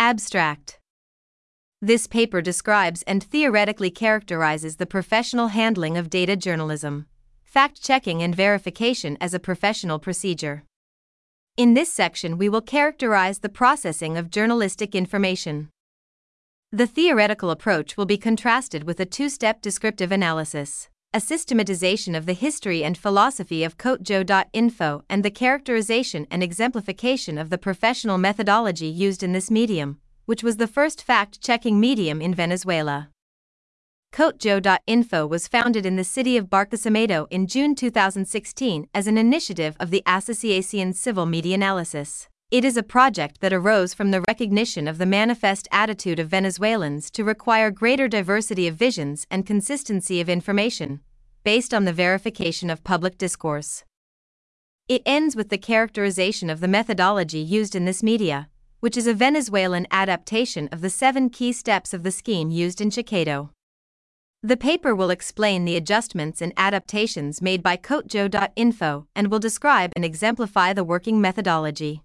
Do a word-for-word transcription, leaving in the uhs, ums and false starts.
Abstract. This paper describes and theoretically characterizes the professional handling of data journalism, fact-checking and verification as a professional procedure. In this section, we will characterize the processing of journalistic information. The theoretical approach will be contrasted with a two-step descriptive analysis, a systematization of the history and philosophy of Cotejoe dot info, and the characterization and exemplification of the professional methodology used in this medium, which was the first fact-checking medium in Venezuela. Cotejoe dot info was founded in the city of Barquisimeto in June two thousand sixteen as an initiative of the Asociación Civil Media Analysis. It is a project that arose from the recognition of the manifest attitude of Venezuelans to require greater diversity of visions and consistency of information, based on the verification of public discourse. It ends with the characterization of the methodology used in this media, which is a Venezuelan adaptation of the seven key steps of the scheme used in Chicado. The paper will explain the adjustments and adaptations made by Cotejoe dot info and will describe and exemplify the working methodology.